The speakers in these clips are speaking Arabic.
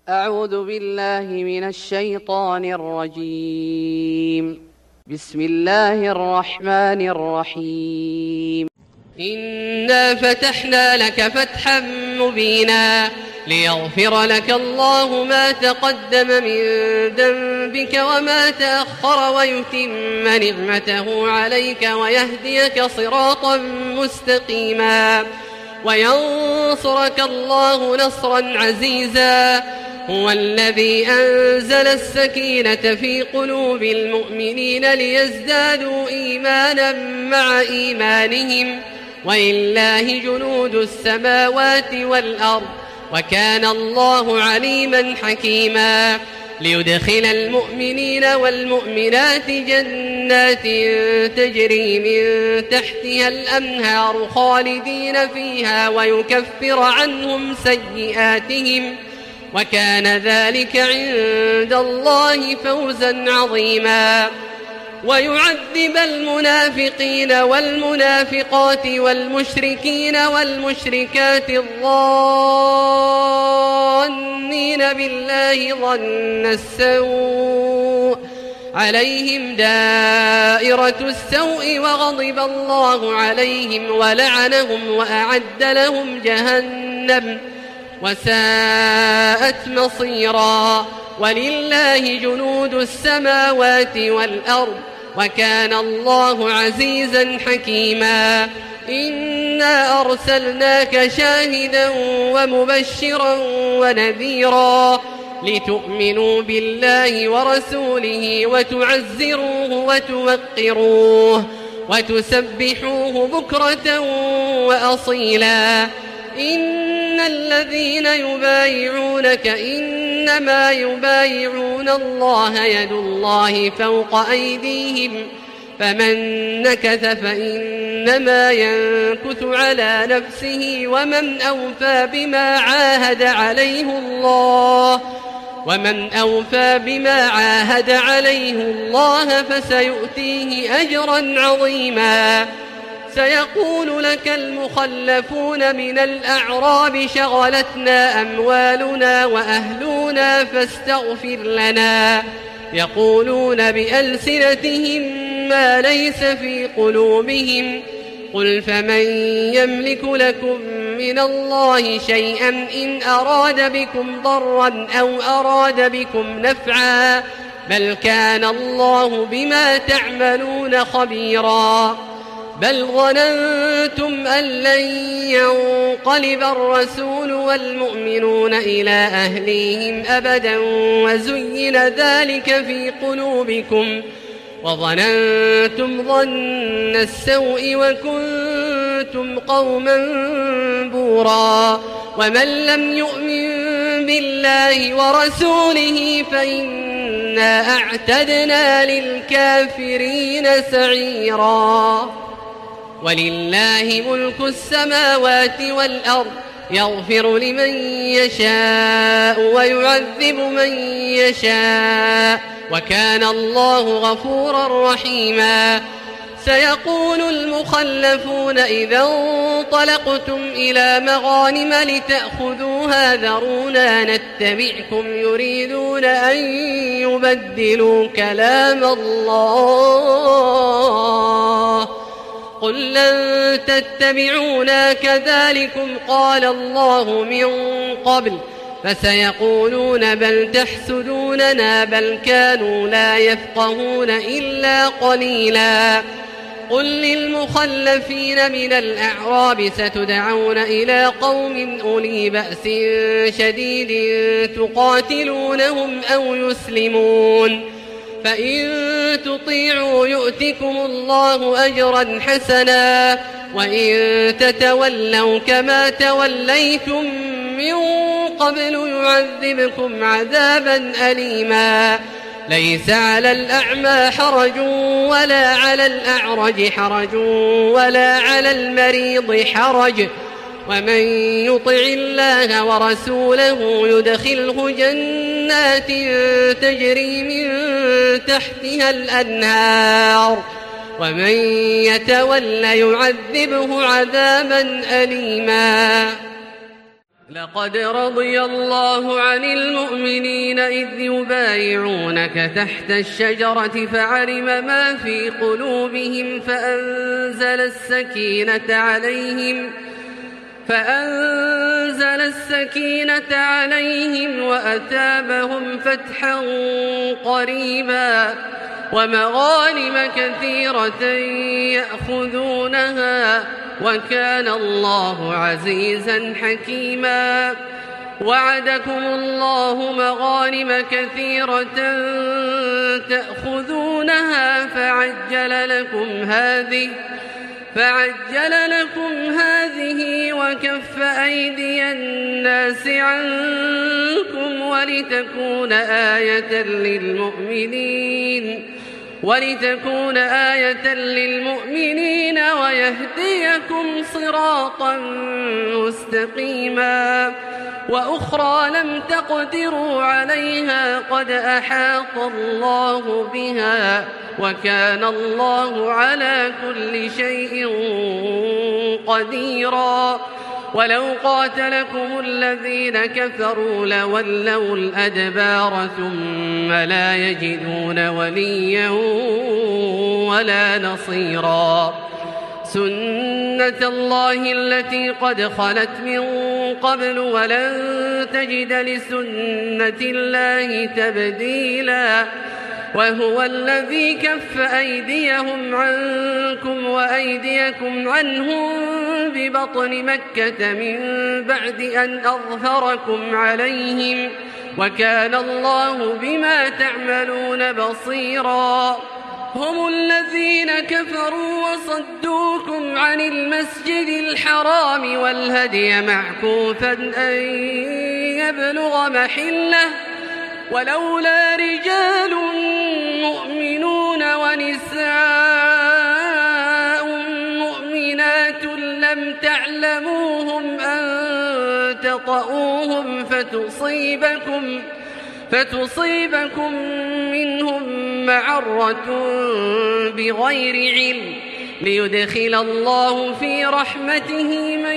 أعوذ بالله من الشيطان الرجيم. بسم الله الرحمن الرحيم. إنا فتحنا لك فتحا مبينا ليغفر لك الله ما تقدم من ذنبك وما تأخر ويتم نعمته عليك ويهديك صراطا مستقيما وينصرك الله نصرا عزيزا. هو الذي أنزل السكينة في قلوب المؤمنين ليزدادوا إيمانا مع إيمانهم ولله جنود السماوات والأرض وكان الله عليما حكيما. ليدخل المؤمنين والمؤمنات جنات تجري من تحتها الأنهار خالدين فيها ويكفر عنهم سيئاتهم وكان ذلك عند الله فوزا عظيما. ويعذب المنافقين والمنافقات والمشركين والمشركات الظانين بالله ظن السوء عليهم دائرة السوء وغضب الله عليهم ولعنهم وأعد لهم جهنم وساءت مصيرا. ولله جنود السماوات والأرض وكان الله عزيزا حكيما. إنا أرسلناك شاهدا ومبشرا ونذيرا لتؤمنوا بالله ورسوله وتعزروه وتوقروه وتسبحوه بكرة وأصيلا. إن الذين يبايعونك إنما يبايعون الله يد الله فوق أيديهم فمن نكث فإنما ينكث على نفسه ومن أوفى بما عاهد عليه الله فسيؤتيه أجرا عظيما. سيقول لك المخلفون من الأعراب شغلتنا أموالنا وأهلنا فاستغفر لنا. يقولون بألسنتهم ما ليس في قلوبهم قل فمن يملك لكم من الله شيئا إن أراد بكم ضرا أو أراد بكم نفعا بل كان الله بما تعملون خبيرا. بل ظننتم أن لن ينقلب الرسول والمؤمنون إلى أهليهم أبدا وزين ذلك في قلوبكم وظننتم ظن السوء وكنتم قوما بورا. ومن لم يؤمن بالله ورسوله فإنا أعتدنا للكافرين سعيرا. ولله ملك السماوات والأرض يغفر لمن يشاء ويعذب من يشاء وكان الله غفورا رحيما. سيقول المخلفون إذا انطلقتم إلى مغانم لتأخذوها ذرونا نتبعكم يريدون أن يبدلوا كلام الله قل لن تتبعونا كذلكم قال الله من قبل فسيقولون بل تحسدوننا بل كانوا لا يفقهون إلا قليلا. قل للمخلفين من الأعراب ستدعون إلى قوم أولي بأس شديد تقاتلونهم أو يسلمون فإن تطيعوا يؤتكم الله أجرا حسنا وإن تتولوا كما توليتم من قبل يعذبكم عذابا أليما. ليس على الأعمى حرج ولا على الأعرج حرج ولا على المريض حرج ومن يطع الله ورسوله يدخله جنات تجري من تحتها الأنهار ومن يتولى يعذبه عذابا أليما. لقد رضي الله عن المؤمنين المؤمنين إذ يبايعونك تحت الشجرة فعلم ما في قلوبهم فأنزل السكينة عليهم وأثابهم فتحا قريبا ومغانم كثيرة يأخذونها وكان الله عزيزا حكيما. وعدكم الله مغانم كثيرة تأخذونها فعجل لكم هذه وكف أيدي الناس عنكم ولتكون آية للمؤمنين ويهديكم صراطا مستقيما. وأخرى لم تقدروا عليها قد أحاط الله بها وكان الله على كل شيء قديرا. ولو قاتلكم الذين كفروا لولوا الأدبار ثم لا يجدون وليا ولا نصيرا. سنة الله التي قد خلت من قبل ولن تجد لسنة الله تبديلا. وهو الذي كف أيديهم عنكم وأيديكم عنهم ببطن مكة من بعد أن أظهركم عليهم وكان الله بما تعملون بصيرا. هم الذين كفروا وصدوكم عن المسجد الحرام والهدي معكوفا أن يبلغ محله ولولا رجال مؤمنون ونساء مؤمنات لم تعلموهم أن تطؤوهم فتصيبكم منهم معرة بغير علم ليدخل الله في رحمته من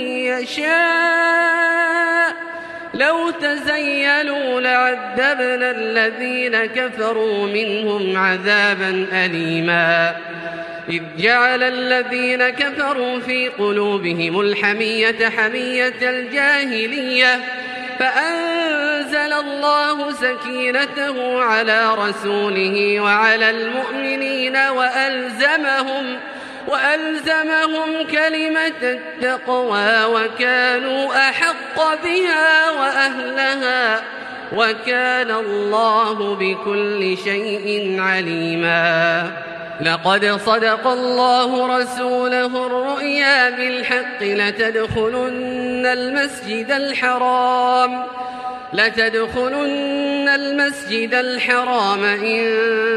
يشاء. لو تزيلوا لعذبنا الذين كفروا منهم عذابا أليما. إذ جعل الذين كفروا في قلوبهم الحمية حمية الجاهلية فأنزل الله سكينته على رسوله وعلى المؤمنين وألزمهم كلمة التقوى وكانوا أحق بها وأهلها وكان الله بكل شيء عليما. لقد صدق الله رسوله الرؤيا بالحق لتدخلن المسجد الحرام إن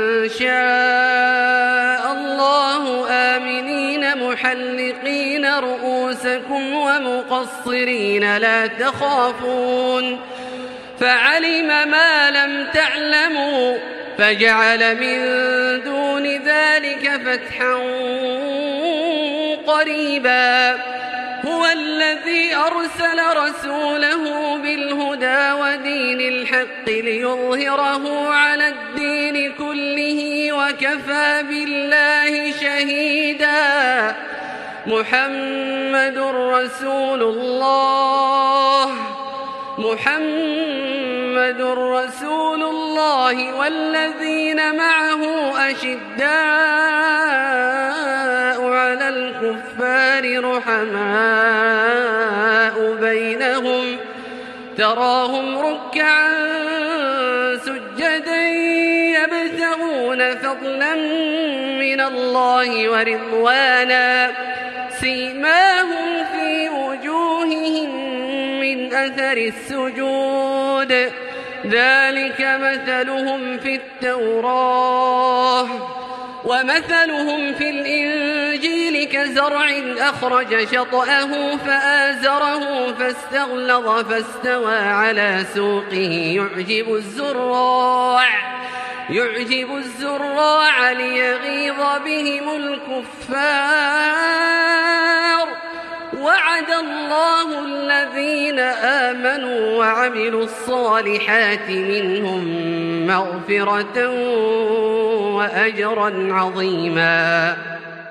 شاء الله آمنين محلقين رؤوسكم ومقصرين لا تخافون فعلم ما لم تعلموا فجعل من دون ذلك فتحا قريبا. هو الذي أرسل رسوله بالهدى ودين الحق ليظهره على الدين كله وكفى بالله شهيدا. محمد رسول الله والذين معه أشداء على الكفار رحماء بينهم تراهم ركعا سجدا يبتغون فضلا من الله ورضوانا سيماهم في وجوههم من أثر السجود ذلك مثلهم في التوراة ومثلهم في الإنجيل كزرع أخرج شطأه فآزره فاستغلظ فاستوى على سوقه يعجب الزراع ليغيظ بهم الكفار وعد الله الذين آمنوا وعملوا الصالحات منهم مغفرة وأجرا عظيما